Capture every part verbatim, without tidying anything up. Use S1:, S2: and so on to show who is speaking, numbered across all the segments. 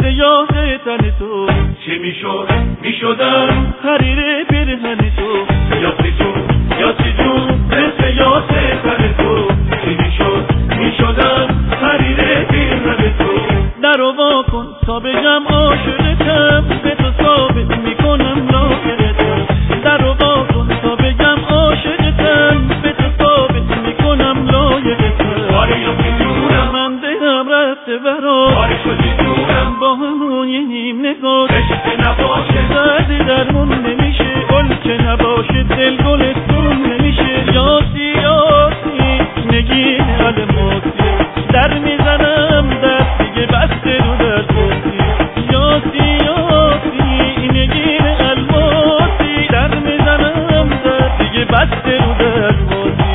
S1: سیاه تن تو
S2: چه میشد میشدن
S1: حریر برهن تو
S2: یاسی جون یاسی جون سیاه تن تو چه میشد میشدن حریر برهن تو
S1: درو وا کن تا بگم عاشقتم به تو ثابت میکنم لاغرتم درو وا کن تا بگم عاشقتم به تو ثابت میکنم لایقتم
S2: آره یاسی جونم
S1: من دلم رفته برات
S2: آره شدی جونم
S1: با همون یه نیم نگاه
S2: عشق نباشه
S1: درد درمون نمیشه گل که نباشه دل گلستون نمیشه یاسی یاسی نگین الماسی در میزنم دست دیگه بسته رو در باسی یاسی یاسی نگین الماسی در میزنم دست دیگه بسته رو در باسی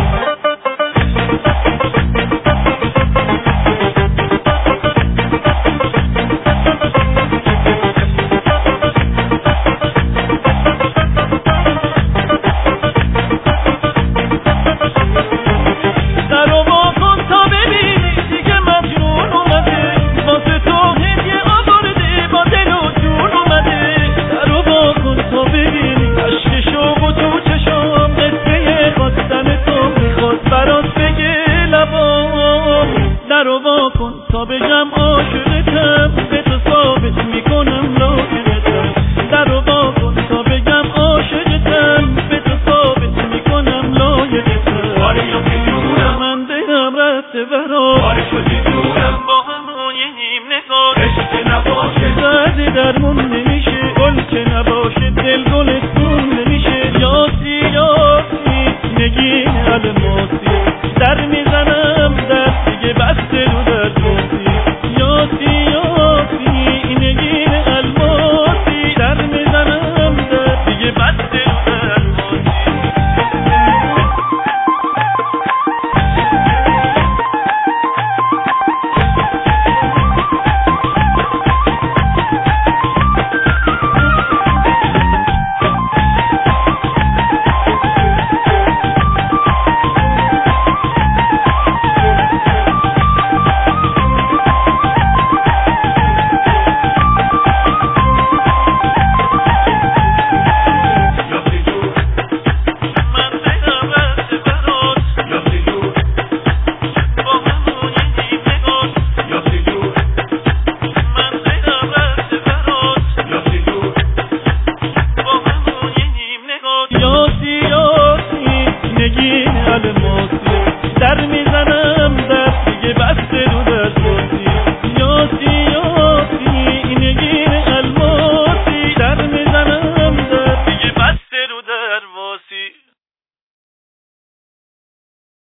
S1: درو وا کن تا بگم عاشقتم به تو ثابت میکنم لاغرتم درو وا کن تا بگم عاشقتم به تو ثابت میکنم لایقتم
S2: آره یاسی جونم
S1: من دلم رفته برات
S2: آره شدی جونم
S1: با همون یه نیم نگاه
S2: عشق نباشه
S1: درد درمون نمیشه گل که نباشه دل گلستون